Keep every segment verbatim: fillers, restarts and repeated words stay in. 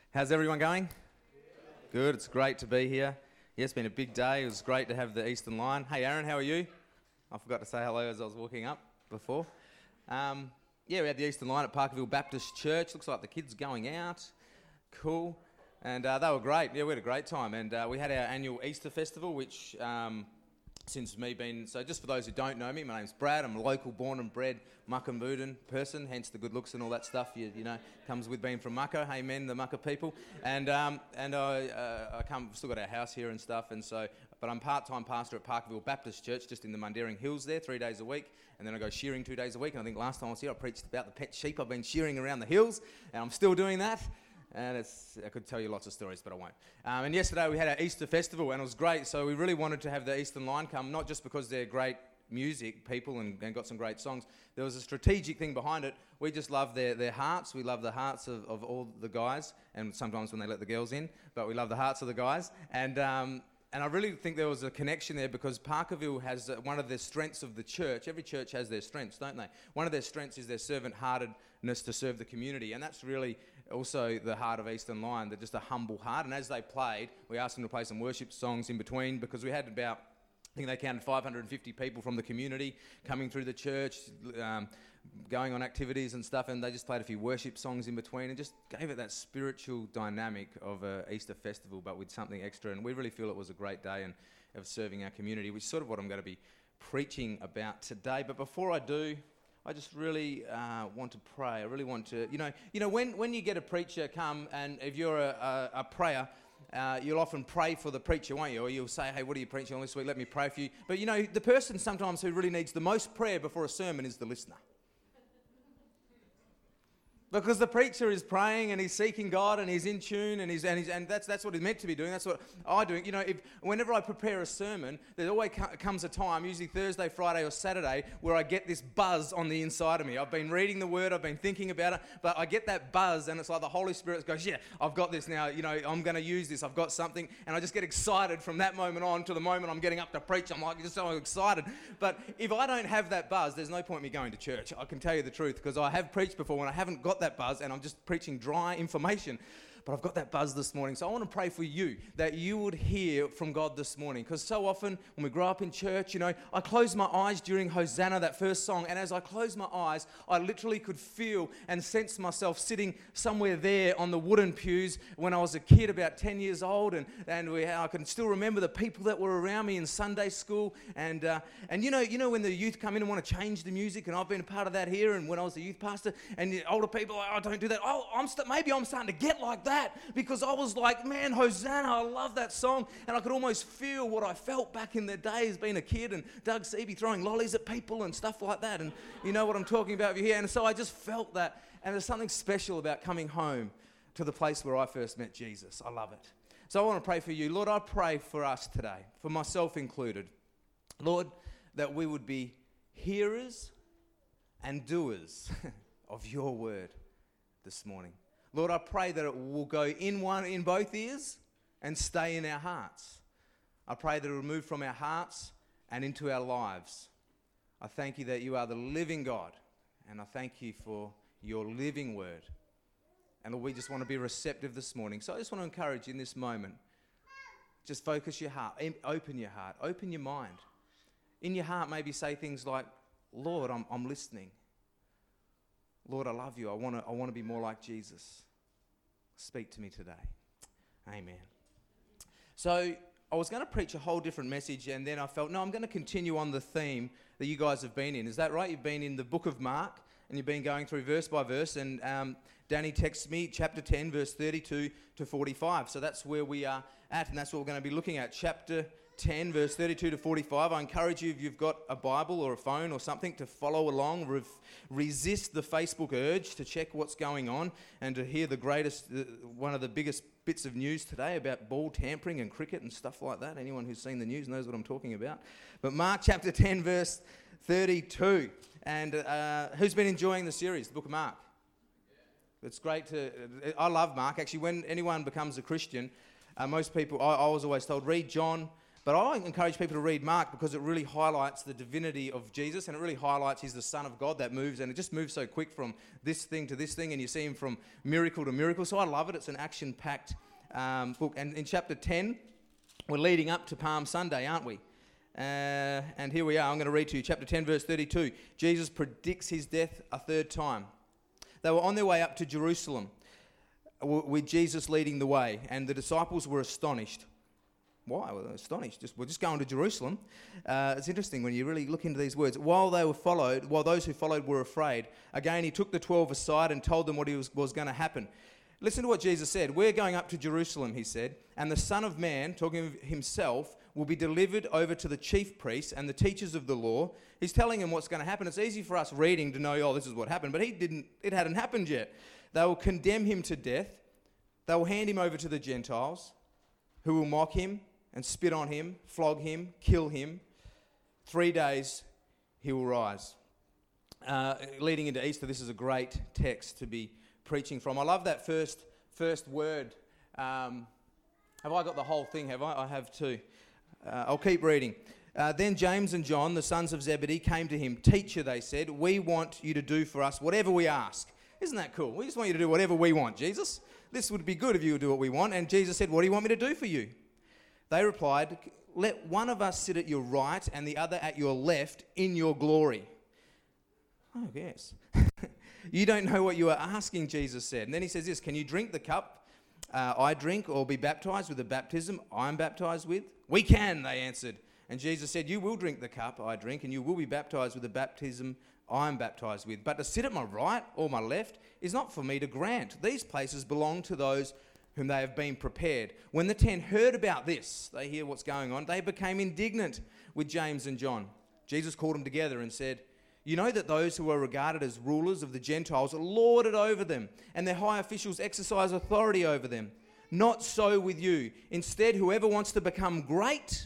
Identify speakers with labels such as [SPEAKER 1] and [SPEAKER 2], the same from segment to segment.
[SPEAKER 1] How's everyone going? Good, it's great to be here. Yeah, it's been a big day. It was great to have the Eastern Line. Hey Aaron, how are you? I forgot to say hello as I was walking up before. Um, yeah, we had the Eastern Line at Parkerville Baptist Church. Looks like the kids going out. Cool. And uh, they were great. Yeah, we had a great time. And uh, we had our annual Easter Festival, which um, since me being... So just for those who don't know me, my name's Brad. I'm a local born and bred Muckamboodin person, hence the good looks and all that stuff, you, you know, comes with being from Mucka. Hey men, the Mucka people. And um, and I, uh, I come, still got our house here and stuff, and so... But I'm part-time pastor at Parkerville Baptist Church, just in the Mundaring Hills there, three days a week. And then I go shearing two days a week. And I think last time I was here, I preached about the pet sheep I've been shearing around the hills. And I'm still doing that. And it's, I could tell you lots of stories, but I won't. Um, and yesterday we had our Easter festival, and it was great. So we really wanted to have the Eastern Line come, not just because they're great music people and, and got some great songs. There was a strategic thing behind it. We just love their, their hearts. We love the hearts of, of all the guys, and sometimes when they let the girls in, but we love the hearts of the guys. And... Um, And I really think there was a connection there because Parkerville has uh, one of the strengths of the church. Every church has their strengths, don't they? One of their strengths is their servant-heartedness to serve the community. And that's really also the heart of Eastern Line. They're just a humble heart. And as they played, we asked them to play some worship songs in between because we had about, I think they counted five hundred fifty people from the community coming through the church, um, going on activities and stuff, and they just played a few worship songs in between and just gave it that spiritual dynamic of a Easter festival, but with something extra. And we really feel it was a great day and of serving our community, which is sort of what I'm going to be preaching about today. But before I do, I just really uh, want to pray. I really want to, you know, you know, when, when you get a preacher come, and if you're a, a, a prayer, Uh, you'll often pray for the preacher, won't you? Or you'll say, hey, what are you preaching on this week? Let me pray for you. But, you know, the person sometimes who really needs the most prayer before a sermon is the listener. Because the preacher is praying and he's seeking God and he's in tune and he's and he's and that's that's what he's meant to be doing. That's what I do. You know, if whenever I prepare a sermon, there always comes a time, usually Thursday, Friday, or Saturday, where I get this buzz on the inside of me. I've been reading the Word, I've been thinking about it, but I get that buzz, and it's like the Holy Spirit goes, "Yeah, I've got this now. You know, I'm going to use this. I've got something," and I just get excited from that moment on to the moment I'm getting up to preach. I'm like just so excited. But if I don't have that buzz, there's no point in me going to church. I can tell you the truth, because I have preached before when I haven't got that buzz and I'm just preaching dry information. But I've got that buzz this morning. So I want to pray for you that you would hear from God this morning. Because so often when we grow up in church, you know, I close my eyes during Hosanna, that first song. And as I close my eyes, I literally could feel and sense myself sitting somewhere there on the wooden pews when I was a kid, about ten years old. And, and we, I can still remember the people that were around me in Sunday school. And, uh, and you know, you know when the youth come in and want to change the music, and I've been a part of that here. And when I was a youth pastor, and the older people are like, oh, don't do that. Oh, I'm st- maybe I'm starting to get like that. Because I was like, man, Hosanna, I love that song. And I could almost feel what I felt back in the days being a kid, and Doug Seavey throwing lollies at people and stuff like that. And you know what I'm talking about if you're here. And so I just felt that. And there's something special about coming home to the place where I first met Jesus. I love it. So I want to pray for you. Lord, I pray for us today, for myself included. Lord, that we would be hearers and doers of your word this morning. Lord, I pray that it will go in one, in both ears and stay in our hearts. I pray that it will move from our hearts and into our lives. I thank you that you are the living God, and I thank you for your living word. And Lord, we just want to be receptive this morning. So I just want to encourage you in this moment, just focus your heart, open your heart, open your mind. In your heart, maybe say things like, Lord, I'm, I'm listening. Lord, I love you. I want to I want to be more like Jesus. Speak to me today. Amen. So I was going to preach a whole different message, and then I felt, no, I'm going to continue on the theme that you guys have been in. Is that right? You've been in the book of Mark, and you've been going through verse by verse, and um, Danny texts me chapter ten, verse thirty-two to forty-five. So that's where we are at, and that's what we're going to be looking at. Chapter ten, verse thirty-two to forty-five. I encourage you, if you've got a Bible or a phone or something, to follow along. Re- resist the Facebook urge to check what's going on and to hear the greatest, uh, one of the biggest bits of news today about ball tampering and cricket and stuff like that. Anyone who's seen the news knows what I'm talking about. But Mark chapter ten, verse thirty-two. And uh, who's been enjoying the series, the book of Mark? It's great to... I love Mark. Actually, when anyone becomes a Christian, uh, most people... I, I was always told, read John... But I encourage people to read Mark because it really highlights the divinity of Jesus, and it really highlights he's the Son of God that moves, and it just moves so quick from this thing to this thing, and you see him from miracle to miracle. So I love it. It's an action-packed um, book. And in chapter ten, we're leading up to Palm Sunday, aren't we? Uh, and here we are. I'm going to read to you chapter ten, verse thirty-two. Jesus predicts his death a third time. They were on their way up to Jerusalem with Jesus leading the way, and the disciples were astonished. Why? Well, they're astonished. Just, we're just going to Jerusalem. Uh, it's interesting when you really look into these words. While they were followed, while those who followed were afraid, again he took the twelve aside and told them what he was, was going to happen. Listen to what Jesus said. We're going up to Jerusalem, he said, and the Son of Man, talking of himself, will be delivered over to the chief priests and the teachers of the law. He's telling them what's going to happen. It's easy for us reading to know, oh, this is what happened, but he didn't. It hadn't happened yet. They will condemn him to death. They will hand him over to the Gentiles, who will mock him and spit on him, flog him, kill him. Three days he will rise. Uh, leading into Easter, this is a great text to be preaching from. I love that first first word. Um, have I got the whole thing? Have I? I have too. Uh, I'll keep reading. Uh, then James and John, the sons of Zebedee, came to him. Teacher, they said, we want you to do for us whatever we ask. Isn't that cool? We just want you to do whatever we want, Jesus. This would be good if you would do what we want. And Jesus said, what do you want me to do for you? They replied, let one of us sit at your right and the other at your left in your glory. Oh, yes. You don't know what you are asking, Jesus said. And then he says this, can you drink the cup uh, I drink or be baptized with the baptism I'm baptized with? We can, they answered. And Jesus said, you will drink the cup I drink and you will be baptized with the baptism I'm baptized with. But to sit at my right or my left is not for me to grant. These places belong to those whom they have been prepared. When the ten heard about this, they hear what's going on, they became indignant with James and John. Jesus called them together and said, you know that those who are regarded as rulers of the Gentiles lord it over them, and their high officials exercise authority over them. Not so with you. Instead, whoever wants to become great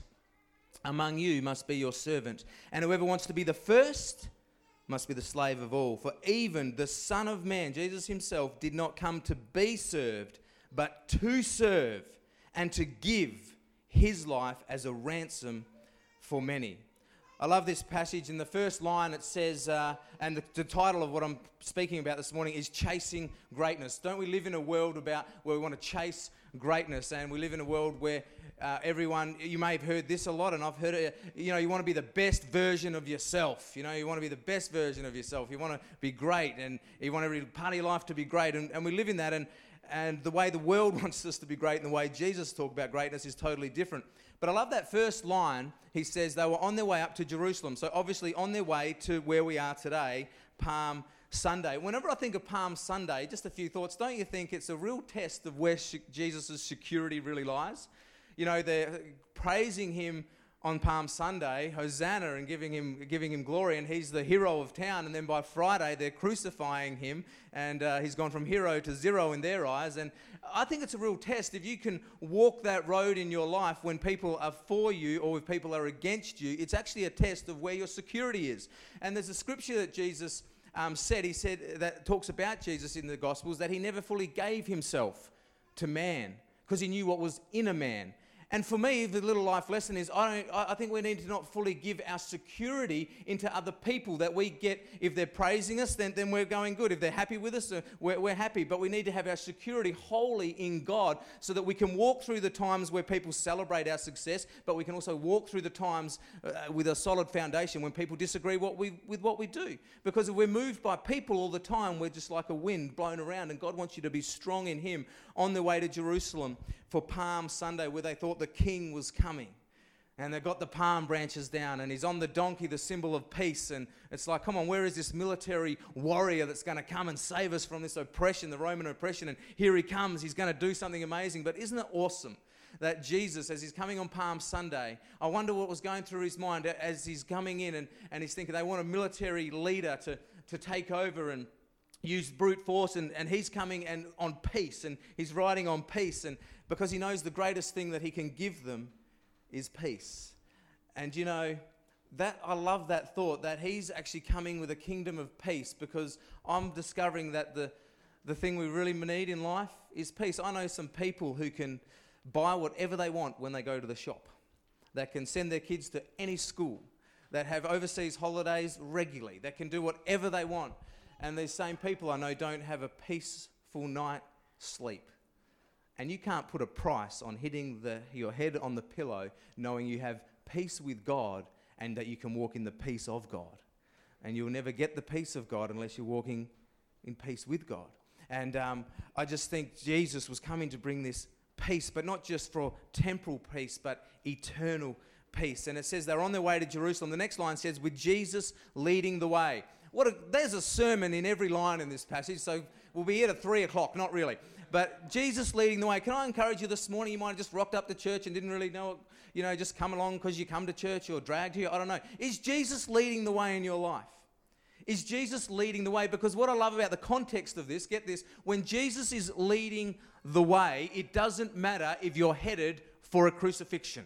[SPEAKER 1] among you must be your servant, and whoever wants to be the first must be the slave of all. For even the Son of Man, Jesus himself, did not come to be served, but to serve and to give his life as a ransom for many. I love this passage. In the first line it says, uh, and the, the title of what I'm speaking about this morning is Chasing Greatness. Don't we live in a world about where we want to chase greatness, and we live in a world where uh, everyone, you may have heard this a lot, and I've heard it, you know, you want to be the best version of yourself. You know, you want to be the best version of yourself. You want to be great, and you want every part of your life to be great, and, and we live in that, and And the way the world wants us to be great and the way Jesus talked about greatness is totally different. But I love that first line. He says they were on their way up to Jerusalem. So obviously on their way to where we are today, Palm Sunday. Whenever I think of Palm Sunday, just a few thoughts. Don't you think it's a real test of where Jesus' security really lies? You know, they're praising him on Palm Sunday, Hosanna, and giving him giving him glory, and he's the hero of town. And then by Friday, they're crucifying him, and uh, he's gone from hero to zero in their eyes. And I think it's a real test if you can walk that road in your life when people are for you or if people are against you. It's actually a test of where your security is. And there's a scripture that Jesus um, said. He said that talks about Jesus in the Gospels, that he never fully gave himself to man because he knew what was in a man. And for me, the little life lesson is I don't. I think we need to not fully give our security into other people, that we get, if they're praising us, then, then we're going good. If they're happy with us, uh, we're, we're happy. But we need to have our security wholly in God so that we can walk through the times where people celebrate our success, but we can also walk through the times uh, with a solid foundation when people disagree what we, with what we do. Because if we're moved by people all the time, we're just like a wind blown around, and God wants you to be strong in him on the way to Jerusalem for Palm Sunday, where they thought the king was coming. And they've got the palm branches down, and he's on the donkey, the symbol of peace. And it's like, come on, where is this military warrior that's going to come and save us from this oppression, the Roman oppression? And here he comes. He's going to do something amazing. But isn't it awesome that Jesus, as he's coming on Palm Sunday, I wonder what was going through his mind as he's coming in, and, and he's thinking they want a military leader to, to take over and use brute force, and, and he's coming and on peace, and he's riding on peace, and because he knows the greatest thing that he can give them is peace. And you know, that I love that thought, that he's actually coming with a kingdom of peace, because I'm discovering that the, the thing we really need in life is peace. I know some people who can buy whatever they want when they go to the shop. that can send their kids to any school, that have overseas holidays regularly, that can do whatever they want. And these same people I know don't have a peaceful night's sleep. And you can't put a price on hitting the, your head on the pillow knowing you have peace with God and that you can walk in the peace of God. And you'll never get the peace of God unless you're walking in peace with God. And um, I just think Jesus was coming to bring this peace, but not just for temporal peace, but eternal peace. And it says they're on their way to Jerusalem. The next line says, with Jesus leading the way. What a, there's a sermon in every line in this passage, so we'll be here at three o'clock, not really. But Jesus leading the way. Can I encourage you this morning, you might have just rocked up to church and didn't really know, you know, just come along because you come to church or dragged here, I don't know. Is Jesus leading the way in your life? Is Jesus leading the way? Because what I love about the context of this, get this, when Jesus is leading the way, it doesn't matter if you're headed for a crucifixion.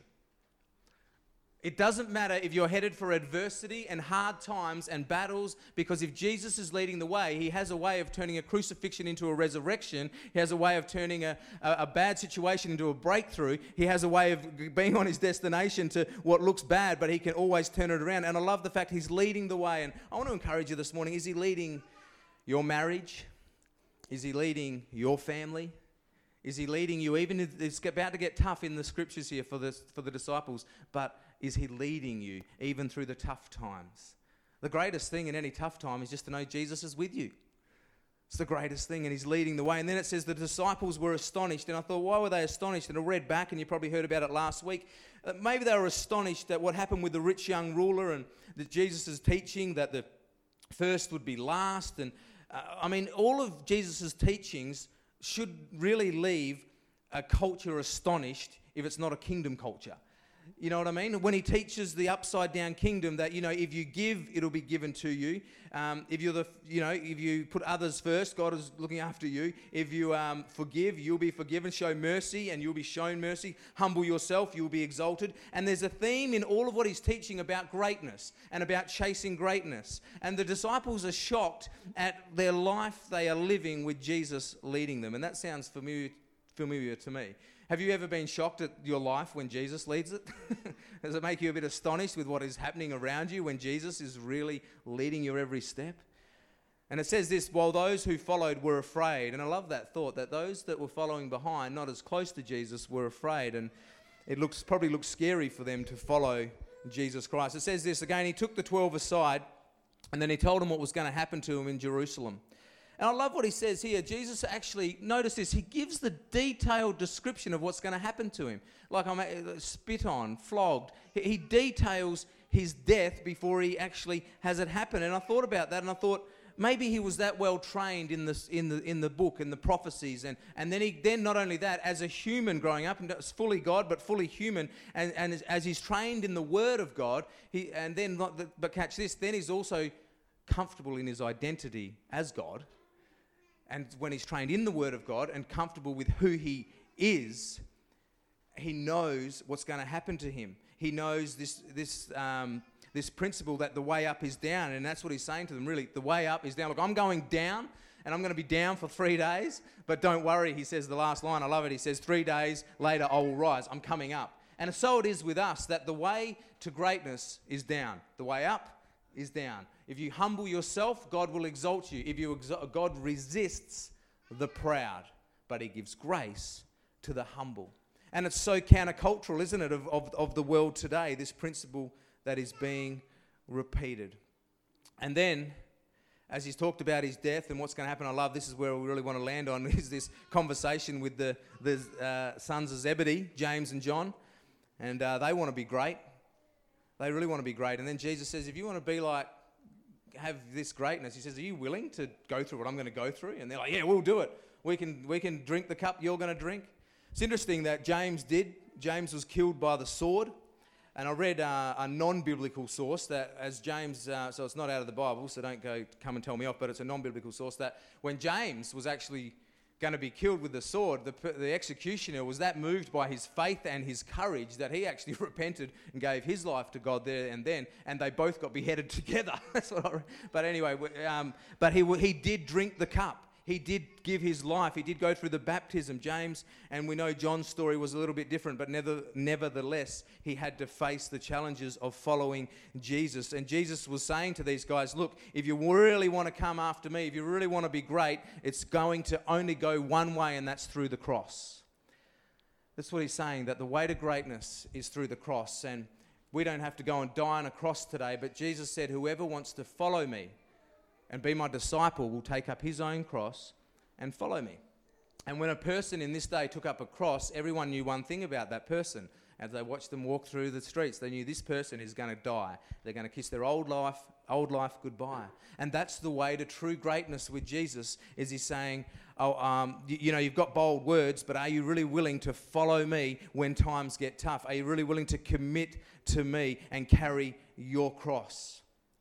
[SPEAKER 1] It doesn't matter if you're headed for adversity and hard times and battles, because if Jesus is leading the way, he has a way of turning a crucifixion into a resurrection. He has a way of turning a, a, a bad situation into a breakthrough. He has a way of being on his destination to what looks bad, but he can always turn it around. And I love the fact he's leading the way. And I want to encourage you this morning, is he leading your marriage? Is he leading your family? Is he leading you? Even if it's about to get tough in the scriptures here for the, for the disciples, but is he leading you even through the tough times? The greatest thing in any tough time is just to know Jesus is with you. It's the greatest thing, and he's leading the way. And then it says the disciples were astonished, and I thought, why were they astonished? And I read back, and you probably heard about it last week. Uh, maybe they were astonished at what happened with the rich young ruler, and that Jesus is teaching that the first would be last. And uh, I mean, all of Jesus' teachings should really leave a culture astonished if it's not a kingdom culture. You know what I mean? When he teaches the upside down kingdom that, you know, if you give, it'll be given to you. Um, if you're the, you know, if you put others first, God is looking after you. If you um, forgive, you'll be forgiven. Show mercy and you'll be shown mercy. Humble yourself, you'll be exalted. And there's a theme in all of what he's teaching about greatness and about chasing greatness. And the disciples are shocked at their life they are living with Jesus leading them. And that sounds familiar, familiar to me. Have you ever been shocked at your life when Jesus leads it? Does it make you a bit astonished with what is happening around you when Jesus is really leading your every step? And it says this, while those who followed were afraid. And I love that thought, that those that were following behind, not as close to Jesus, were afraid. And it looks probably looks scary for them to follow Jesus Christ. It says this again, he took the twelve aside, and then he told them what was going to happen to him in Jerusalem. And I love what he says here. Jesus actually, notice this, he gives the detailed description of what's going to happen to him. Like I'm spit on, flogged. He details his death before he actually has it happen. And I thought about that, and I thought maybe he was that well trained in this in the in the book and the prophecies. And, and then he then not only that, as a human growing up, and it's fully God but fully human, and, and as, as he's trained in the Word of God, he and then not the, but catch this, then he's also comfortable in his identity as God. And when he's trained in the Word of God and comfortable with who he is, he knows what's going to happen to him. He knows this this um, this principle that the way up is down, and that's what he's saying to them, really. The way up is down. Look, I'm going down, and I'm going to be down for three days, but don't worry, he says the last line, I love it, he says, three days later I will rise. I'm coming up. And so it is with us, that the way to greatness is down. The way up is down. If you humble yourself, God will exalt you. If you exalt, God resists the proud, but he gives grace to the humble. And it's so countercultural, isn't it, of, of, of the world today, this principle that is being repeated. And then, as he's talked about his death and what's going to happen, I love, this is where we really want to land on, is this conversation with the, the uh, sons of Zebedee, James and John. And uh, they want to be great. They really want to be great. And then Jesus says, if you want to be like, have this greatness, he says, are you willing to go through what I'm going to go through? And they're like, yeah, we'll do it. We can we can drink the cup you're going to drink. It's interesting that James did. James was killed by the sword. And I read uh, a non-biblical source that as James, uh, so it's not out of the Bible, so don't go come and tell me off, but it's a non-biblical source, that when James was actually going to be killed with the sword, the, the executioner was that moved by his faith and his courage that he actually repented and gave his life to God there and then, and they both got beheaded together. That's what I read. But anyway, um, but he he did drink the cup. he did give his life. He did go through the baptism, James, and we know John's story was a little bit different, but never, nevertheless, he had to face the challenges of following Jesus. And Jesus was saying to these guys, look, if you really want to come after me, if you really want to be great, it's going to only go one way, and that's through the cross. That's what he's saying, that the way to greatness is through the cross. And we don't have to go and die on a cross today, but Jesus said, whoever wants to follow me and be my disciple will take up his own cross and follow me. And when a person in this day took up a cross, everyone knew one thing about that person. As they watched them walk through the streets, they knew this person is going to die. They're going to kiss their old life, old life goodbye. And that's the way to true greatness with Jesus, is he's saying, oh, um, you, you know, you've got bold words, but are you really willing to follow me when times get tough? Are you really willing to commit to me and carry your cross?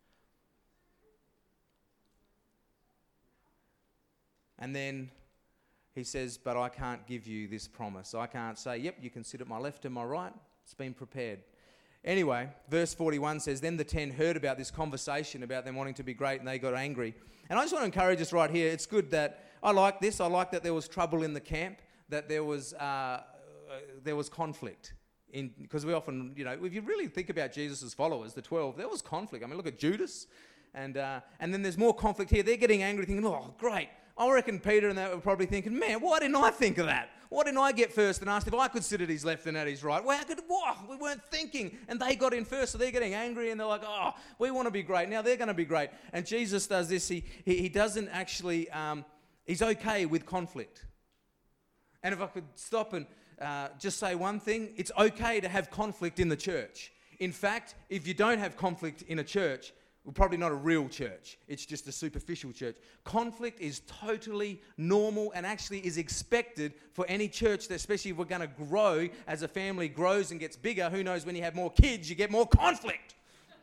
[SPEAKER 1] And then he says, but I can't give you this promise. I can't say, yep, you can sit at my left and my right. It's been prepared. Anyway, verse forty-one says, then the ten heard about this conversation about them wanting to be great, and they got angry. And I just want to encourage us right here. It's good that, I like this. I like that there was trouble in the camp, that there was, uh, there was conflict. Because we often, you know, if you really think about Jesus' followers, the twelve, there was conflict. I mean, look at Judas. And, uh, and then there's more conflict here. They're getting angry, thinking, oh, great. I reckon Peter and that were probably thinking, man, why didn't I think of that? Why didn't I get first and asked if I could sit at his left and at his right? Well, how could, whoa, we weren't thinking. And they got in first, so they're getting angry and they're like, oh, we want to be great. Now they're going to be great. And Jesus does this. He, he, he doesn't actually, um, he's okay with conflict. And if I could stop and uh, just say one thing, it's okay to have conflict in the church. In fact, if you don't have conflict in a church, we're probably not a real church. It's just a superficial church. Conflict is totally normal and actually is expected for any church, that especially if we're going to grow, as a family grows and gets bigger. Who knows, when you have more kids, you get more conflict.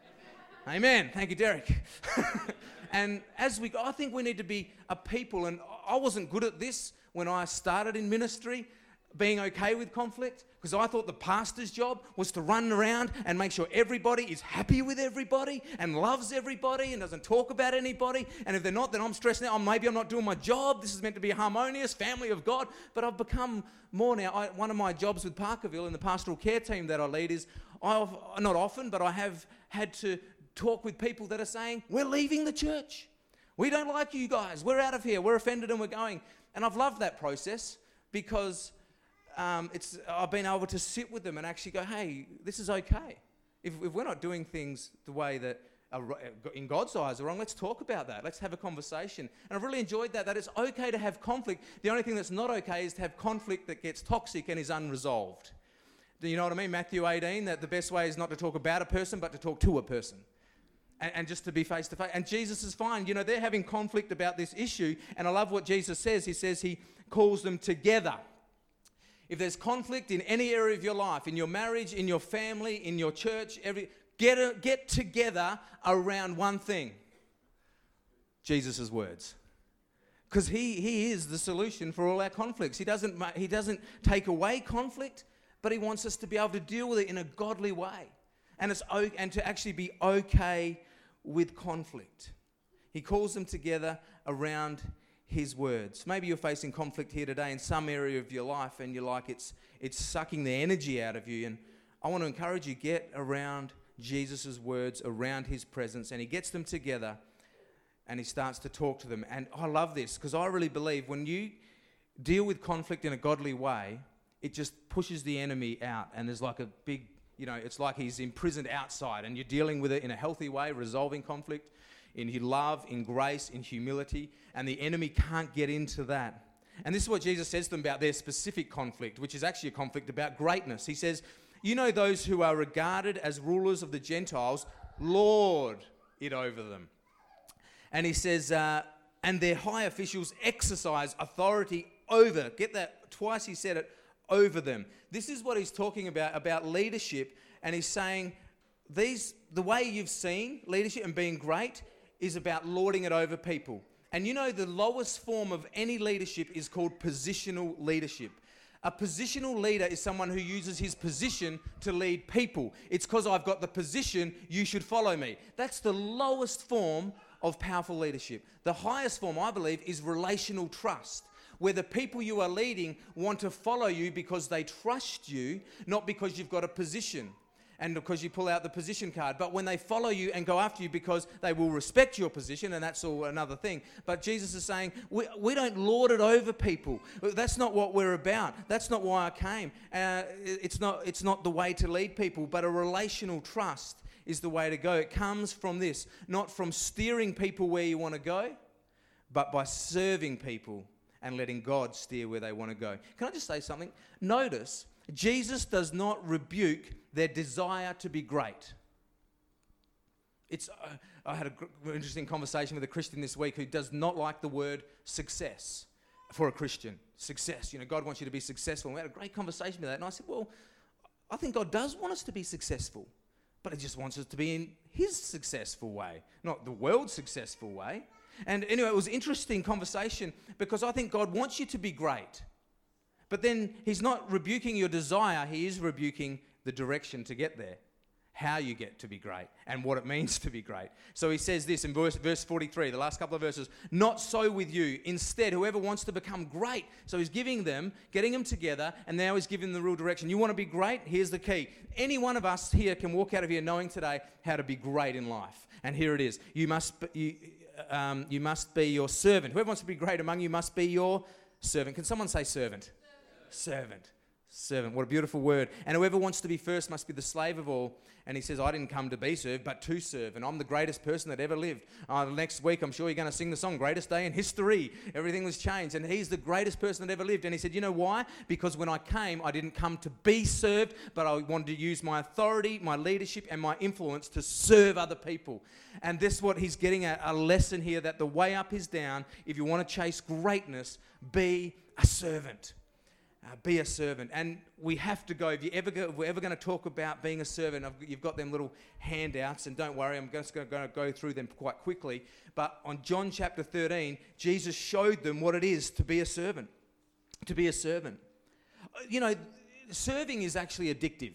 [SPEAKER 1] Amen. Thank you, Derek. And as we go, I think we need to be a people, and I wasn't good at this when I started in ministry, being okay with conflict, because I thought the pastor's job was to run around and make sure everybody is happy with everybody and loves everybody and doesn't talk about anybody. And if they're not, then I'm stressing out. Oh, maybe I'm not doing my job. This is meant to be a harmonious family of God. But I've become more now. I, one of my jobs with Parkerville in the pastoral care team that I lead is, I've, not often, but I have had to talk with people that are saying, we're leaving the church. We don't like you guys. We're out of here. We're offended and we're going. And I've loved that process, because Um, it's, I've been able to sit with them and actually go, hey, this is okay. If, if we're not doing things the way that are, in God's eyes are wrong, let's talk about that. Let's have a conversation. And I've really enjoyed that, that it's okay to have conflict. The only thing that's not okay is to have conflict that gets toxic and is unresolved. Do you know what I mean? Matthew eighteen, that the best way is not to talk about a person, but to talk to a person. And, and just to be face to face. And Jesus is fine. You know, they're having conflict about this issue. And I love what Jesus says. He says he calls them together. If there's conflict in any area of your life, in your marriage, in your family, in your church, every get a, get together around one thing: Jesus' words. Because he, he is the solution for all our conflicts. He doesn't, he doesn't take away conflict, but he wants us to be able to deal with it in a godly way. And, it's, and to actually be okay with conflict. He calls them together around his words. Maybe you're facing conflict here today in some area of your life, and you're like, it's it's sucking the energy out of you. And I want to encourage you, get around Jesus' words, around his presence, and he gets them together and he starts to talk to them. And I love this, because I really believe when you deal with conflict in a godly way, it just pushes the enemy out, and there's like a big, you know, it's like he's imprisoned outside, and you're dealing with it in a healthy way, resolving conflict in love, in grace, in humility, and the enemy can't get into that. And this is what Jesus says to them about their specific conflict, which is actually a conflict about greatness. He says, you know, those who are regarded as rulers of the Gentiles lord it over them. And he says, uh, and their high officials exercise authority over, get that, twice he said it, over them. This is what he's talking about, about leadership, and he's saying, these, the way you've seen leadership and being great is about lording it over people. And you know, the lowest form of any leadership is called positional leadership. A positional leader is someone who uses his position to lead people. It's because I've got the position, you should follow me. That's the lowest form of powerful leadership. The highest form, I believe, is relational trust, where the people you are leading want to follow you because they trust you, not because you've got a position and because you pull out the position card. But when they follow you and go after you because they will respect your position, and that's all another thing. But Jesus is saying, we, we don't lord it over people. That's not what we're about. That's not why I came. Uh, it's not, it's not the way to lead people, but a relational trust is the way to go. It comes from this, not from steering people where you want to go, but by serving people and letting God steer where they want to go. Can I just say something? Notice, Jesus does not rebuke their desire to be great. It's. Uh, I had an interesting conversation with a Christian this week who does not like the word success for a Christian. Success, you know, God wants you to be successful. And we had a great conversation with that. And I said, well, I think God does want us to be successful, but he just wants us to be in his successful way, not the world's successful way. And anyway, it was an interesting conversation because I think God wants you to be great. But then he's not rebuking your desire, he is rebuking the direction to get there, how you get to be great, and what it means to be great. So he says this in verse, verse forty-three, the last couple of verses, not so with you. Instead, whoever wants to become great. So he's giving them, getting them together, and now he's giving them the real direction. You want to be great? Here's the key. Any one of us here can walk out of here knowing today how to be great in life. And here it is. You must be, you, um, you must be your servant. Whoever wants to be great among you must be your servant. Can someone say servant? Servant. Servant. What a beautiful word. And whoever wants to be first must be the slave of all. And he says, I didn't come to be served, but to serve. And I'm the greatest person that ever lived. Uh, next week, I'm sure you're going to sing the song, Greatest Day in History. Everything was changed. And he's the greatest person that ever lived. And he said, you know why? Because when I came, I didn't come to be served, but I wanted to use my authority, my leadership, and my influence to serve other people. And this is what he's getting at, a lesson here, that the way up is down. If you want to chase greatness, be a servant. Uh, be a servant. And we have to go. If, you ever go, if we're ever going to talk about being a servant, I've, you've got them little handouts, and don't worry, I'm just going to go through them quite quickly. But on John chapter thirteen, Jesus showed them what it is to be a servant. To be a servant. You know, serving is actually addictive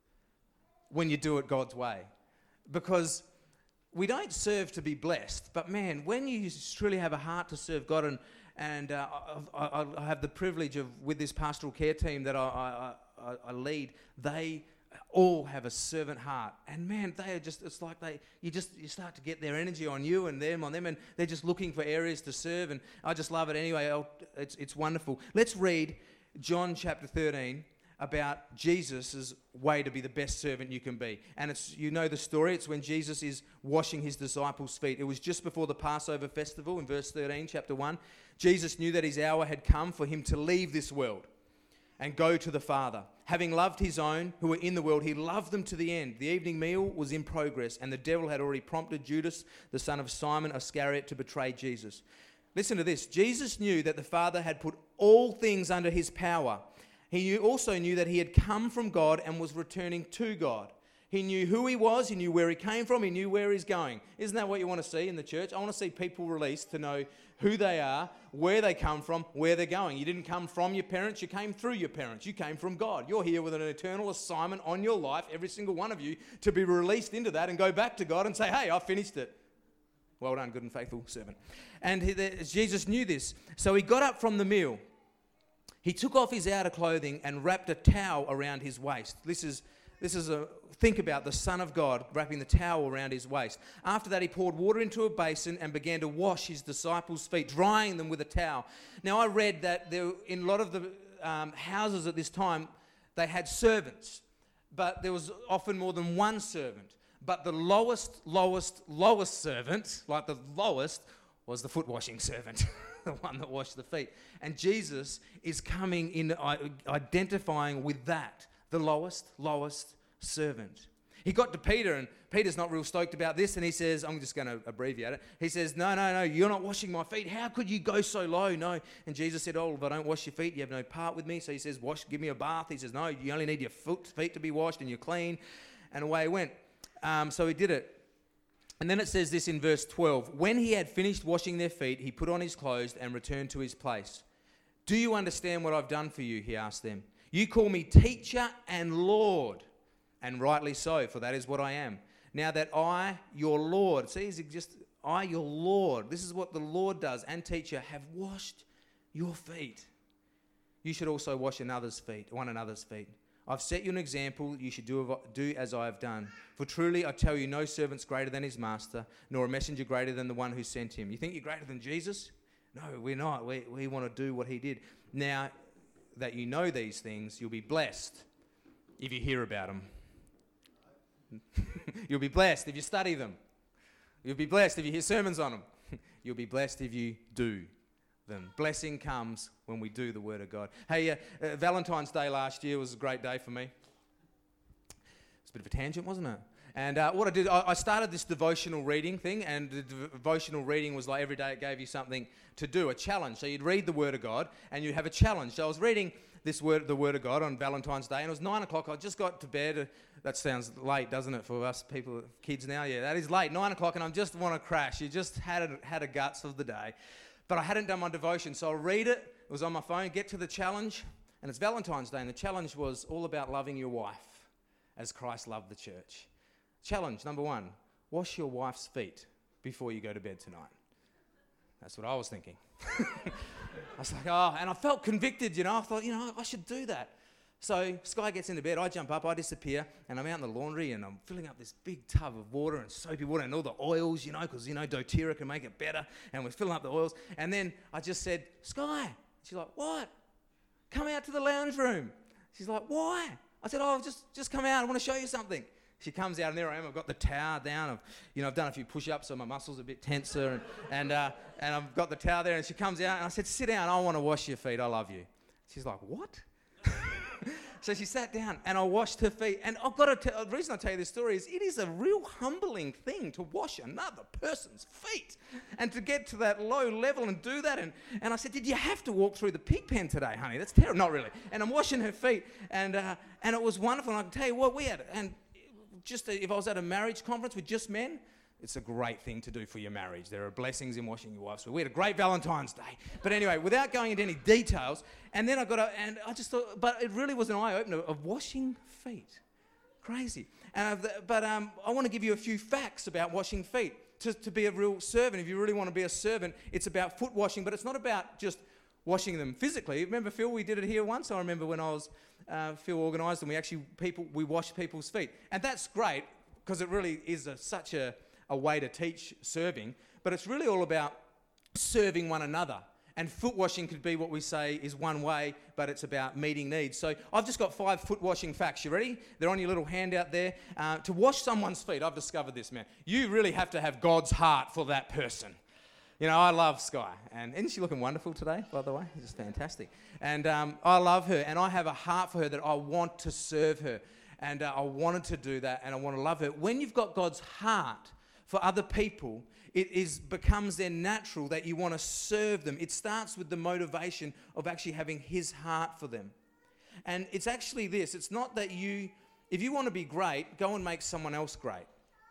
[SPEAKER 1] when you do it God's way. Because we don't serve to be blessed, but man, when you truly have a heart to serve God, and And uh, I, I have the privilege of, with this pastoral care team that I, I, I lead, they all have a servant heart. And man, they are just, it's like they, you just, you start to get their energy on you and them on them, and they're just looking for areas to serve. And I just love it anyway. I'll, it's, it's wonderful. Let's read John chapter thirteen about Jesus' way to be the best servant you can be. And it's, you know the story. It's when Jesus is washing his disciples' feet. It was just before the Passover festival in verse thirteen, chapter one. Jesus knew that his hour had come for him to leave this world and go to the Father. Having loved his own who were in the world, he loved them to the end. The evening meal was in progress, and the devil had already prompted Judas, the son of Simon Iscariot, to betray Jesus. Listen to this. Jesus knew that the Father had put all things under his power. He knew, also knew that he had come from God and was returning to God. He knew who he was, he knew where he came from, he knew where he's going. Isn't that what you want to see in the church? I want to see people released to know who they are, where they come from, where they're going. You didn't come from your parents, you came through your parents. You came from God. You're here with an eternal assignment on your life, every single one of you, to be released into that and go back to God and say, hey, I finished it. Well done, good and faithful servant. And he, the, Jesus knew this. So he got up from the meal. He took off his outer clothing and wrapped a towel around his waist. This is This is a, think about the Son of God wrapping the towel around his waist. After that, he poured water into a basin and began to wash his disciples' feet, drying them with a towel. Now, I read that there, in a lot of the um, houses at this time, they had servants, but there was often more than one servant. But the lowest, lowest, lowest servant, like the lowest, was the foot washing servant, the one that washed the feet. And Jesus is coming in, uh, identifying with that. The lowest, lowest servant. He got to Peter, and Peter's not real stoked about this, and he says, I'm just going to abbreviate it. He says, no, no, no, you're not washing my feet. How could you go so low? No. And Jesus said, oh, if I don't wash your feet, you have no part with me. So he says, wash, give me a bath. He says, no, you only need your foot, feet to be washed, and you're clean. And away he went. Um, so he did it. And then it says this in verse twelve. When he had finished washing their feet, he put on his clothes and returned to his place. Do you understand what I've done for you? He asked them. You call me teacher and Lord, and rightly so, for that is what I am. Now that I, your Lord, see, he's just I, your Lord, this is what the Lord does, and teacher, have washed your feet. You should also wash another's feet, one another's feet. I've set you an example, you should do, do as I have done. For truly I tell you, no servant's greater than his master, nor a messenger greater than the one who sent him. You think you're greater than Jesus? No, we're not. We, we want to do what he did. Now that you know these things, you'll be blessed if you hear about them. You'll be blessed if you study them. You'll be blessed if you hear sermons on them. You'll be blessed if you do them. Blessing comes when we do the Word of God. Hey, uh, uh, Valentine's Day last year was a great day for me. It's a bit of a tangent, wasn't it? And uh, what I did, I, I started this devotional reading thing, and the devotional reading was like every day it gave you something to do, a challenge. So you'd read the Word of God, and you'd have a challenge. So I was reading this word, the Word of God on Valentine's Day, and it was nine o'clock. I just got to bed. Uh, that sounds late, doesn't it, for us people, kids now? Yeah, that is late, nine o'clock, and I just want to crash. You just had a, had a guts of the day. But I hadn't done my devotion, so I'll read it. It was on my phone. Get to the challenge, and it's Valentine's Day, and the challenge was all about loving your wife as Christ loved the church. Challenge number one, wash your wife's feet before you go to bed tonight. That's what I was thinking. I was like, oh, and I felt convicted, you know. I thought, you know, I should do that. So Sky gets into bed, I jump up, I disappear, and I'm out in the laundry, and I'm filling up this big tub of water and soapy water and all the oils, you know, because, you know, doTERRA can make it better, and we're filling up the oils. And then I just said, Sky. She's like, what? Come out to the lounge room. She's like, why? I said, oh, just, just come out, I want to show you something. She comes out, and there I am. I've got the towel down. I've, you know, I've done a few push-ups, so my muscles are a bit tenser, and and, uh, and I've got the towel there. And she comes out, and I said, "Sit down. I want to wash your feet. I love you." She's like, "What?" So she sat down, and I washed her feet. And I've got to tell, the reason I tell you this story is it is a real humbling thing to wash another person's feet, and to get to that low level and do that. And and I said, "Did you have to walk through the pig pen today, honey? That's terrible." Not really. And I'm washing her feet, and uh, and it was wonderful. And I can tell you what we had, and. Just if I was at a marriage conference with just men, it's a great thing to do for your marriage. There are blessings in washing your wife's feet. We had a great Valentine's Day. But anyway, without going into any details, and then I got a, and I just thought, but it really was an eye-opener of washing feet. Crazy. And I've, but um, I want to give you a few facts about washing feet. To, to be a real servant, if you really want to be a servant, it's about foot washing, but it's not about just washing them physically. Remember, Phil, we did it here once. I remember when I was uh, Phil organised, and we actually people we washed people's feet, and that's great because it really is a, such a, a way to teach serving. But it's really all about serving one another. And foot washing could be what we say is one way, but it's about meeting needs. So I've just got five foot washing facts. You ready? They're on your little handout there. Uh, to wash someone's feet, I've discovered this, man. You really have to have God's heart for that person. You know, I love Sky, and isn't she looking wonderful today, by the way? Just fantastic. And um, I love her, and I have a heart for her that I want to serve her, and uh, I wanted to do that, and I want to love her. When you've got God's heart for other people, it is becomes then natural that you want to serve them. It starts with the motivation of actually having His heart for them. And it's actually this. It's not that you, if you want to be great, go and make someone else great.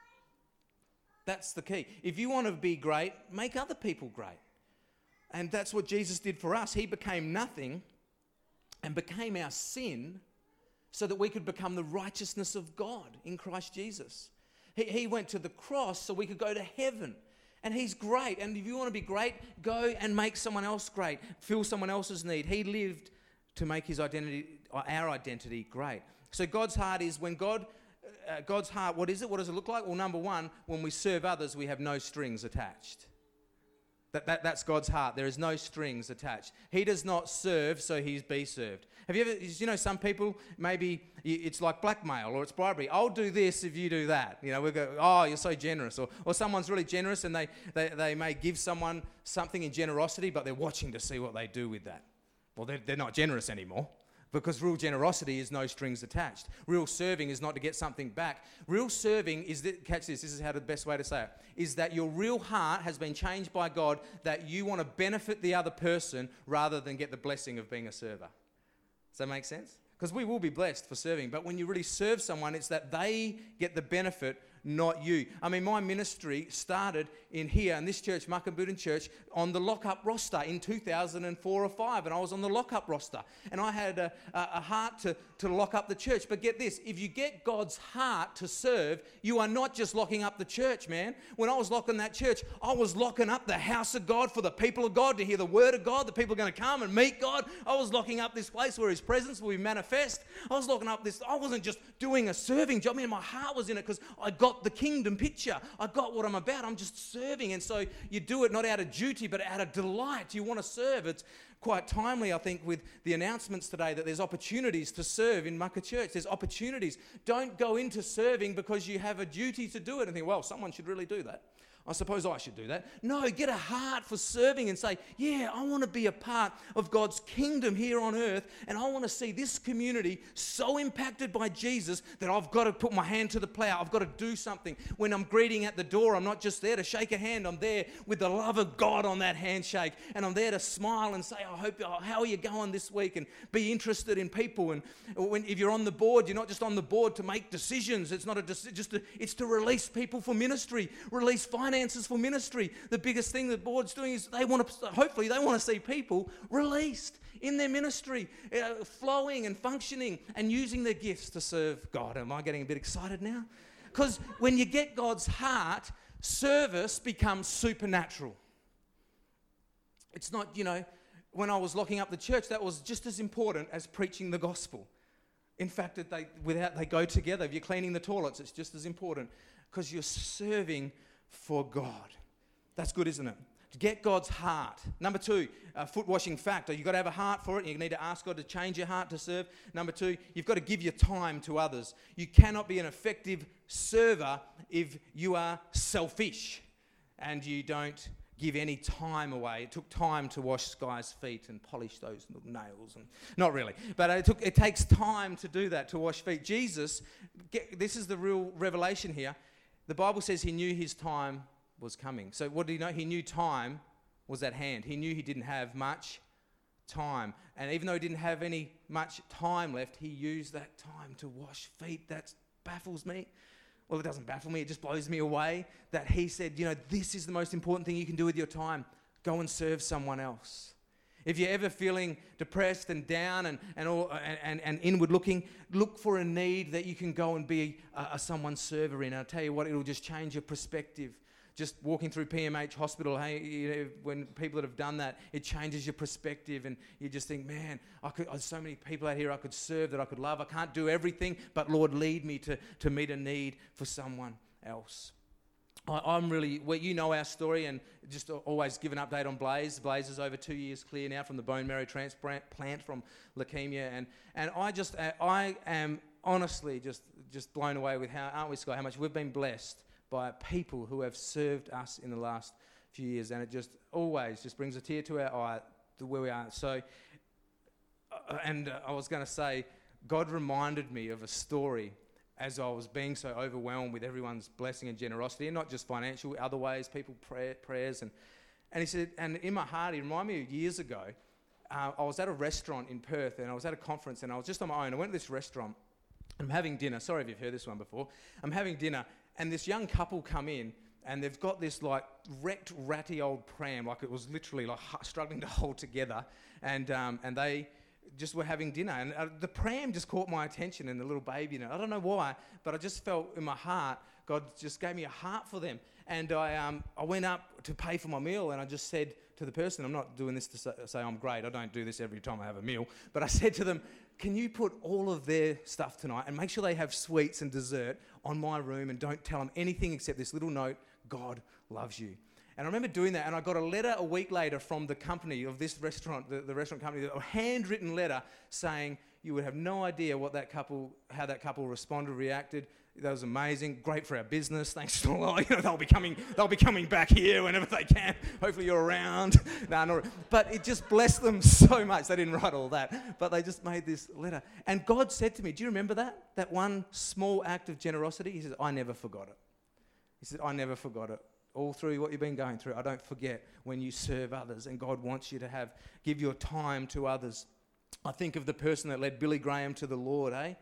[SPEAKER 1] That's the key. If you want to be great, make other people great. And that's what Jesus did for us. He became nothing and became our sin so that we could become the righteousness of God in Christ Jesus. He, he went to the cross so we could go to heaven. And He's great. And if you want to be great, go and make someone else great. Fill someone else's need. He lived to make His identity, our identity, great. So God's heart is when God... Uh, God's heart, what is it? What does it look like? Well, number one, when we serve others, we have no strings attached. That, that, that's God's heart. There is no strings attached. He does not serve, so He's be served. Have you ever, you know, some people, maybe it's like blackmail or it's bribery. I'll do this if you do that. You know, we go, oh, you're so generous. Or, or someone's really generous and they, they, they may give someone something in generosity, but they're watching to see what they do with that. Well, they're, they're not generous anymore. Because real generosity is no strings attached. Real serving is not to get something back. Real serving is, that, catch this, this is how the best way to say it, is that your real heart has been changed by God, that you want to benefit the other person rather than get the blessing of being a server. Does that make sense? Because we will be blessed for serving, but when you really serve someone, it's that they get the benefit, not you. I mean, my ministry started in here in this church, Muckaboodin Church, on the lock-up roster in two thousand four or five, and I was on the lock-up roster, and I had a, a, a heart to, to lock up the church. But get this, if you get God's heart to serve, you are not just locking up the church, man. When I was locking that church, I was locking up the house of God for the people of God to hear the word of God. The people are going to come and meet God. I was locking up this place where His presence will be manifest. I was locking up this. I wasn't just doing a serving job. I mean, my heart was in it because I got the kingdom picture. I got what I'm about. I'm just serving. And so you do it not out of duty, but out of delight. You want to serve. It's quite timely, I think, with the announcements today that there's opportunities to serve in Mucka Church. There's opportunities. Don't go into serving because you have a duty to do it and think, well, someone should really do that. I suppose I should do that. No, get a heart for serving and say, yeah, I want to be a part of God's kingdom here on earth, and I want to see this community so impacted by Jesus that I've got to put my hand to the plow. I've got to do something. When I'm greeting at the door, I'm not just there to shake a hand. I'm there with the love of God on that handshake, and I'm there to smile and say, I hope, oh, how are you going this week? And be interested in people. And when, if you're on the board, you're not just on the board to make decisions. It's not a deci- just a, it's to release people for ministry, release finances for ministry. The biggest thing the board's doing is they want to, hopefully they want to see people released in their ministry, uh, flowing and functioning and using their gifts to serve God. Am I getting a bit excited now? Because when you get God's heart, service becomes supernatural. It's not, you know, when I was locking up the church, that was just as important as preaching the gospel. In fact, that they without they go together. If you're cleaning the toilets, it's just as important because you're serving for God. That's good, isn't it? To get God's heart. Number two, a foot washing factor. You've got to have a heart for it, and you need to ask God to change your heart to serve. Number two, you've got to give your time to others. You cannot be an effective server if you are selfish and you don't give any time away. It took time to wash Sky's feet and polish those little nails. And not really, but it took. It takes time to do that, to wash feet. Jesus, get, this is the real revelation here. The Bible says He knew His time was coming. So what did He know? He knew time was at hand. He knew He didn't have much time. And even though He didn't have any much time left, He used that time to wash feet. That baffles me. Well, it doesn't baffle me. It just blows me away that He said, you know, this is the most important thing you can do with your time. Go and serve someone else. If you're ever feeling depressed and down and and, all, and, and, and inward looking, look for a need that you can go and be a, a someone's server in. I'll tell you what, it'll just change your perspective. Just walking through P M H Hospital, hey, you know, when people that have done that, it changes your perspective, and you just think, man, I could. There's so many people out here I could serve, that I could love. I can't do everything, but Lord, lead me to to meet a need for someone else. I, I'm really, well, you know our story, and just always give an update on Blaze. Blaze is over two years clear now from the bone marrow transplant from leukemia, and and I just I am honestly just just blown away with how, aren't we, Scott, how much we've been blessed by people who have served us in the last few years, and it just always just brings a tear to our eye to where we are. So, uh, and uh, I was going to say, God reminded me of a story as I was being so overwhelmed with everyone's blessing and generosity, and not just financial, other ways, people pray, prayers, and and he said, and in my heart, he reminded me of years ago, uh, I was at a restaurant in Perth, and I was at a conference, and I was just on my own. I went to this restaurant, I'm having dinner. Sorry if you've heard this one before. I'm having dinner, and this young couple come in, and they've got this like wrecked, ratty old pram, like it was literally like struggling to hold together, and um, and they just were having dinner, and uh, the pram just caught my attention, and the little baby in it. I don't know why, but I just felt in my heart, God just gave me a heart for them, and I um I went up to pay for my meal, and I just said to the person, I'm not doing this to say, say I'm great, I don't do this every time I have a meal, but I said to them, can you put all of their stuff tonight and make sure they have sweets and dessert on my room, and don't tell them anything except this little note, God loves you. And I remember doing that, and I got a letter a week later from the company of this restaurant, the, the restaurant company, a handwritten letter saying you would have no idea what that couple, how that couple responded, reacted. That was amazing, great for our business. Thanks to all, you know, they'll be coming, they'll be coming back here whenever they can. Hopefully you're around. no, not, but it just blessed them so much. They didn't write all that, but they just made this letter. And God said to me, do you remember that? That one small act of generosity? He says, I never forgot it. He said, I never forgot it. All through what you've been going through, I don't forget when you serve others, and God wants you to have, give your time to others. I think of the person that led Billy Graham to the Lord, eh?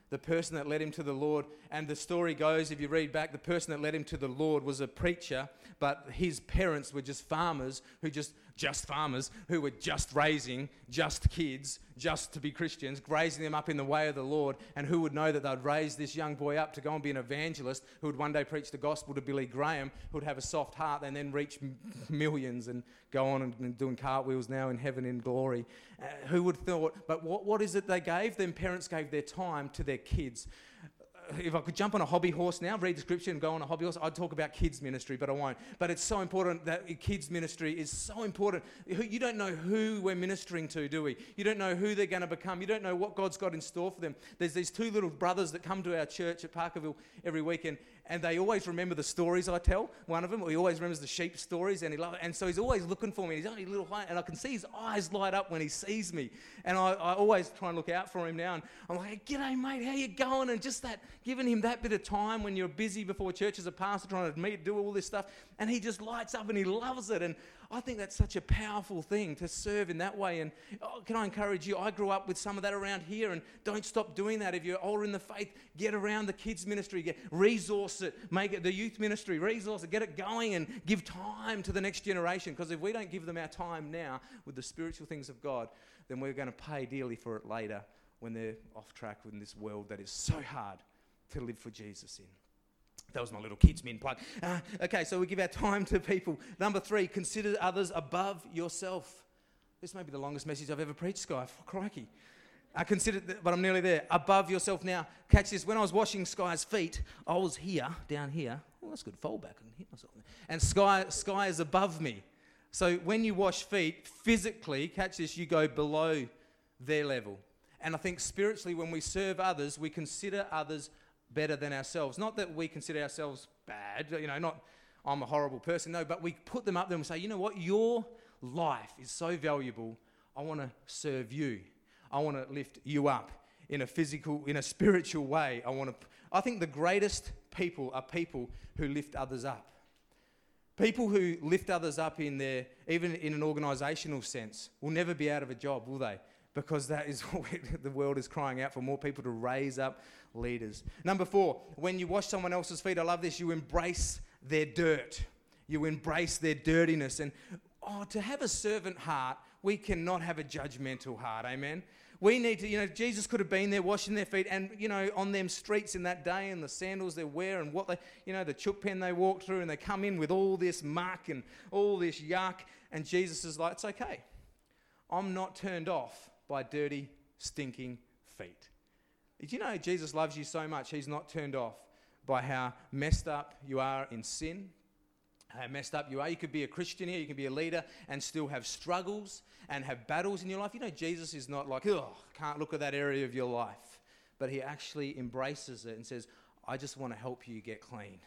[SPEAKER 1] The person that led him to the Lord, and the story goes, if you read back, the person that led him to the Lord was a preacher, but his parents were just farmers who just, just farmers who were just raising just kids, just to be Christians, raising them up in the way of the Lord, and who would know that they'd raise this young boy up to go and be an evangelist who would one day preach the gospel to Billy Graham, who would have a soft heart and then reach m- millions and go on and, and doing cartwheels now in heaven in glory. Uh, who would thought, but what, what is it they gave? Them parents gave their time to their kids. If I could jump on a hobby horse now, read the scripture and go on a hobby horse, I'd talk about kids ministry, but I won't. But it's so important that kids ministry is so important. You don't know who we're ministering to, do we? You don't know who they're going to become. You don't know what God's got in store for them. There's these two little brothers that come to our church at Parkerville every weekend, and they always remember the stories I tell. One of them, he always remembers the sheep stories, and he loves it. And so he's always looking for me. He's only a little high, and I can see his eyes light up when he sees me. And I, I always try and look out for him now. And I'm like, hey, g'day, mate, how you going? And just that, giving him that bit of time when you're busy before church as a pastor, trying to meet, do all this stuff. And he just lights up and he loves it. And I think that's such a powerful thing to serve in that way. And oh, can I encourage you? I grew up with some of that around here, and don't stop doing that. If you're older in the faith, get around the kids ministry, get resource it, make it the youth ministry, resource it, get it going, and give time to the next generation. Because if we don't give them our time now with the spiritual things of God, then we're going to pay dearly for it later when they're off track in this world that is so hard to live for Jesus in. That was my little kids min plug. Uh, okay, so we give our time to people. Number three, consider others above yourself. This may be the longest message I've ever preached, Sky. Crikey. I consider, th- but I'm nearly there. Above yourself. Now, catch this. When I was washing Sky's feet, I was here, down here. Oh, that's good. Fold back and hit myself. And Sky, Sky is above me. So when you wash feet, physically, catch this, you go below their level. And I think spiritually, when we serve others, we consider others better than ourselves. Not that we consider ourselves bad, you know, not I'm a horrible person, no, but we put them up there and we say, you know what, your life is so valuable, I want to serve you. I want to lift you up in a physical, in a spiritual way. I want to, I think the greatest people are people who lift others up. People who lift others up in their, even in an organisational sense, will never be out of a job, will they? Because that is what we, the world is crying out for, more people to raise up leaders. Number four, when you wash someone else's feet, I love this, you embrace their dirt. You embrace their dirtiness. And oh, to have a servant heart, we cannot have a judgmental heart, amen? We need to, you know, Jesus could have been there washing their feet and, you know, on them streets in that day and the sandals they wear and what they, you know, the chook pen they walk through, and they come in with all this muck and all this yuck. And Jesus is like, it's okay. I'm not turned off by dirty, stinking feet. Did you know Jesus loves you so much, he's not turned off by how messed up you are in sin, how messed up you are. You could be a Christian here, you can be a leader and still have struggles and have battles in your life. You know, Jesus is not like, oh, can't look at that area of your life. But he actually embraces it and says, I just want to help you get clean.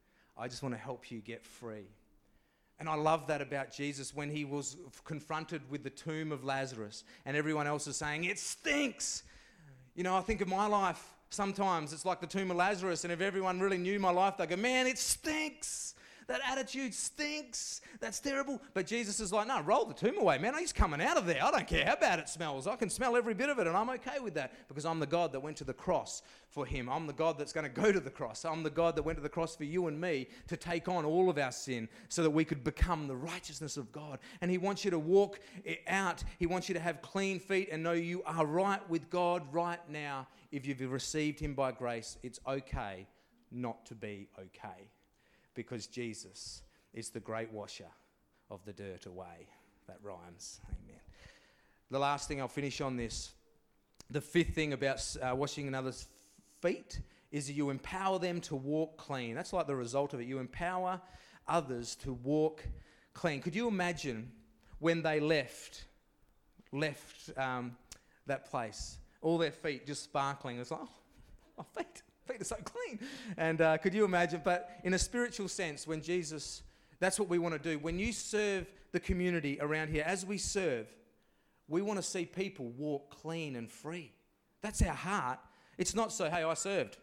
[SPEAKER 1] I just want to help you get free. And I love that about Jesus when he was confronted with the tomb of Lazarus and everyone else is saying, it stinks. You know, I think of my life sometimes, it's like the tomb of Lazarus, and if everyone really knew my life, they'd go, man, it stinks. That attitude stinks. That's terrible. But Jesus is like, no, roll the tomb away, man. He's coming out of there. I don't care how bad it smells. I can smell every bit of it, and I'm okay with that because I'm the God that went to the cross for him. I'm the God that's going to go to the cross. I'm the God that went to the cross for you and me to take on all of our sin so that we could become the righteousness of God. And he wants you to walk it out. He wants you to have clean feet and know you are right with God right now. If you've received him by grace, it's okay not to be okay. Because Jesus is the great washer of the dirt away. That rhymes. Amen. The last thing I'll finish on this. The fifth thing about uh, washing another's feet is that you empower them to walk clean. That's like the result of it. You empower others to walk clean. Could you imagine when they left, left um, that place, all their feet just sparkling? It's like, oh, my feet. Feet are so clean. And uh, could you imagine? But in a spiritual sense, when Jesus, that's what we want to do. When you serve the community around here, as we serve, we want to see people walk clean and free. That's our heart. It's not so, hey, I served.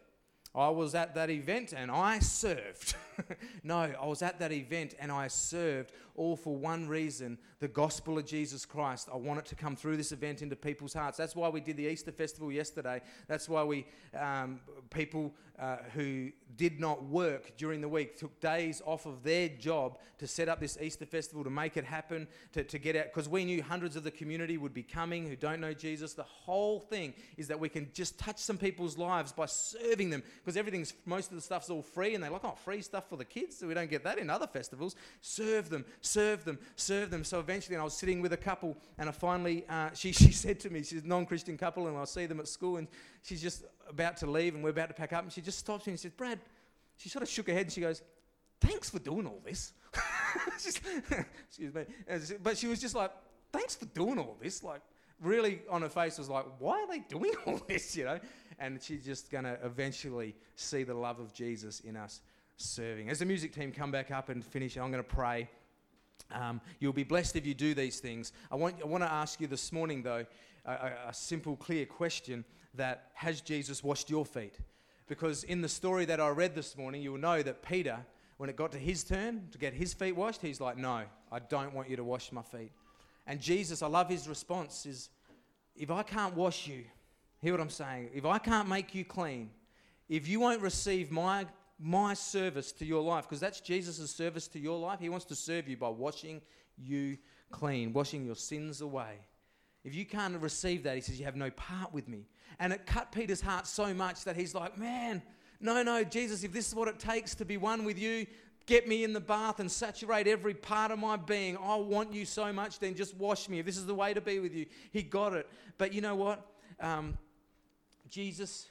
[SPEAKER 1] I was at that event and I served. No, I was at that event and I served, all for one reason, the gospel of Jesus Christ. I want it to come through this event into people's hearts. That's why we did the Easter festival yesterday. That's why we, um, people uh, who did not work during the week took days off of their job to set up this Easter festival, to make it happen, to, to get out, because we knew hundreds of the community would be coming who don't know Jesus. The whole thing is that we can just touch some people's lives by serving them, because everything's, most of the stuff's all free, and they're like, oh, free stuff for the kids? So we don't get that in other festivals. Serve them, serve them, serve them. So eventually, and I was sitting with a couple, and I finally, uh, she, she said to me, she's a non-Christian couple, and I see them at school, and she's just about to leave, and we're about to pack up, and she just stops me and says, Brad, she sort of shook her head, and she goes, thanks for doing all this. She's, excuse me. But she was just like, thanks for doing all this. Like, really on her face was like, why are they doing all this, you know? And she's just going to eventually see the love of Jesus in us serving. As the music team come back up and finish, I'm going to pray. Um, you'll be blessed if you do these things. I want, I want to ask you this morning, though, a, a, a simple, clear question that, has Jesus washed your feet? Because in the story that I read this morning, you'll know that Peter, when it got to his turn to get his feet washed, he's like, no, I don't want you to wash my feet. And Jesus, I love his response, is, if I can't wash you, hear what I'm saying, if I can't make you clean, if you won't receive my my service to your life, because that's Jesus' service to your life. He wants to serve you by washing you clean, washing your sins away. If you can't receive that, he says, you have no part with me. And it cut Peter's heart so much that he's like, man, no, no, Jesus, if this is what it takes to be one with you, get me in the bath and saturate every part of my being. I want you so much, then just wash me. If this is the way to be with you, he got it. But you know what? Um, Jesus...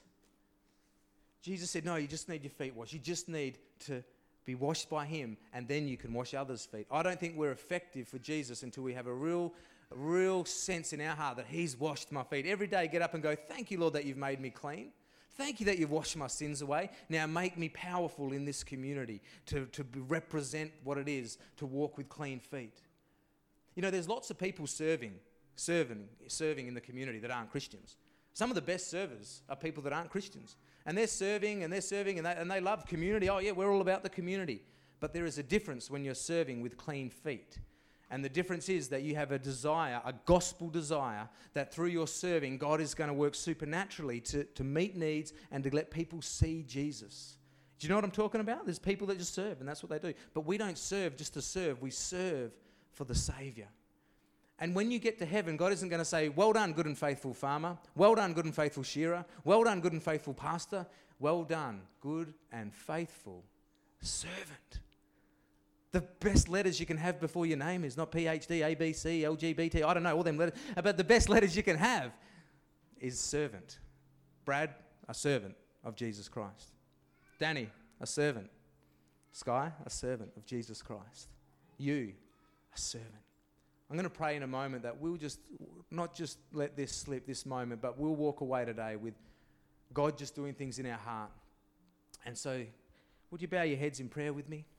[SPEAKER 1] Jesus said, no, you just need your feet washed. You just need to be washed by him, and then you can wash others' feet. I don't think we're effective for Jesus until we have a real, a real sense in our heart that he's washed my feet. Every day get up and go, thank you, Lord, that you've made me clean. Thank you that you've washed my sins away. Now make me powerful in this community to, to represent what it is to walk with clean feet. You know, there's lots of people serving, serving, serving in the community that aren't Christians. Some of the best servers are people that aren't Christians. And they're serving and they're serving and they, and they love community. Oh, yeah, we're all about the community. But there is a difference when you're serving with clean feet. And the difference is that you have a desire, a gospel desire, that through your serving, God is going to work supernaturally to, to meet needs and to let people see Jesus. Do you know what I'm talking about? There's people that just serve, and that's what they do. But we don't serve just to serve. We serve for the Saviour. And when you get to heaven, God isn't going to say, well done, good and faithful farmer. Well done, good and faithful shearer. Well done, good and faithful pastor. Well done, good and faithful servant. The best letters you can have before your name is not P H D, A B C, L G B T, I don't know, all them letters. But the best letters you can have is servant. Brad, a servant of Jesus Christ. Danny, a servant. Sky, a servant of Jesus Christ. You, a servant. I'm going to pray in a moment that we'll just, not just let this slip, this moment, but we'll walk away today with God just doing things in our heart. And so, would you bow your heads in prayer with me?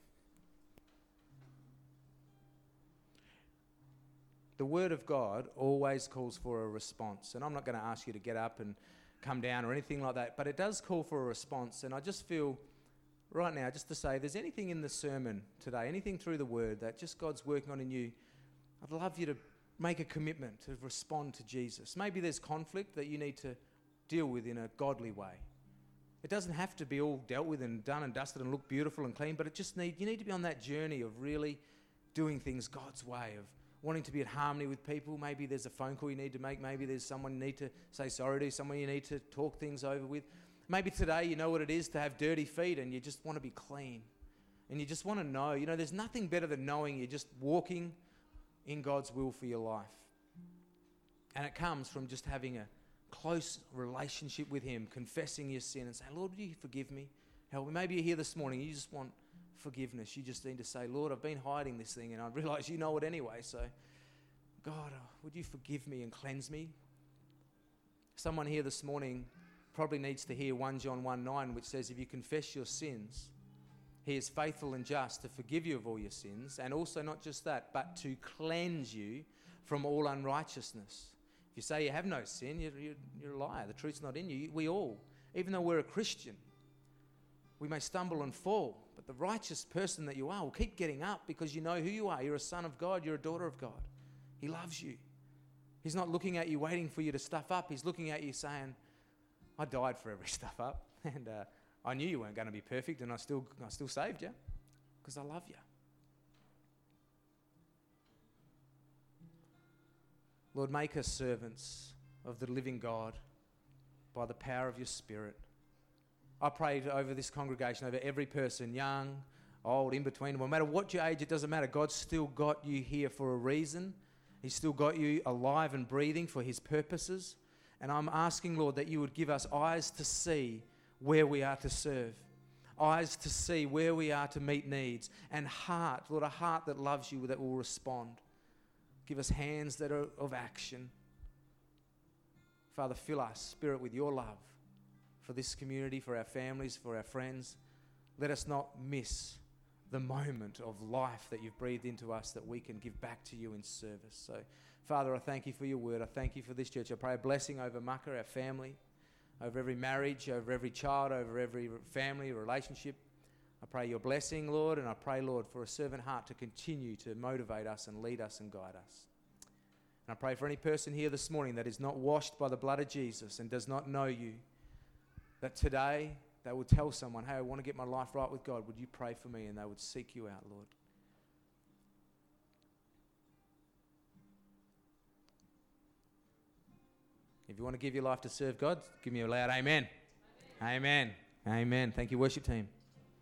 [SPEAKER 1] The Word of God always calls for a response. And I'm not going to ask you to get up and come down or anything like that, but it does call for a response. And I just feel right now just to say, if there's anything in the sermon today, anything through the Word that just God's working on in you, I'd love you to make a commitment to respond to Jesus. Maybe there's conflict that you need to deal with in a godly way. It doesn't have to be all dealt with and done and dusted and look beautiful and clean, but it just need you need to be on that journey of really doing things God's way, of wanting to be in harmony with people. Maybe there's a phone call you need to make. Maybe there's someone you need to say sorry to, someone you need to talk things over with. Maybe today you know what it is to have dirty feet and you just want to be clean. And you just want to know, you know, there's nothing better than knowing you're just walking in God's will for your life. And it comes from just having a close relationship with him, confessing your sin and saying, Lord, would you forgive me? Help me. Maybe you're here this morning, you just want forgiveness. You just need to say, Lord, I've been hiding this thing and I realise you know it anyway. So, God, oh, would you forgive me and cleanse me? Someone here this morning probably needs to hear First John one nine, which says, if you confess your sins, he is faithful and just to forgive you of all your sins, and also not just that, but to cleanse you from all unrighteousness. If you say you have no sin, you're, you're, you're a liar. The truth's not in you. We all, even though we're a Christian, We may stumble and fall, but the righteous person that you are will keep getting up because you know who you are. You're a son of God. You're a daughter of God. He loves you. He's not looking at you waiting for you to stuff up. He's looking at you saying, I died for every stuff up, and uh, I knew you weren't going to be perfect, and I still, I still saved you because I love you. Lord, make us servants of the living God by the power of your Spirit. I pray over this congregation, over every person, young, old, in between. No matter what your age, it doesn't matter. God's still got you here for a reason. He's still got you alive and breathing for his purposes. And I'm asking, Lord, that you would give us eyes to see where we are to serve, eyes to see where we are to meet needs, and heart, Lord, a heart that loves you, that will respond. Give us hands that are of action. Father, fill us, Spirit, with your love for this community, for our families, for our friends. Let us not miss the moment of life that you've breathed into us that we can give back to you in service. So, Father, I thank you for your word. I thank you for this church. I pray a blessing over Mucka, our family, over every marriage, over every child, over every family, relationship. I pray your blessing, Lord, and I pray, Lord, for a servant heart to continue to motivate us and lead us and guide us. And I pray for any person here this morning that is not washed by the blood of Jesus and does not know you, that today they will tell someone, hey, I want to get my life right with God. Would you pray for me? And they would seek you out, Lord. If you want to give your life to serve God, give me a loud amen. Amen. Amen. Amen. Thank you, worship team.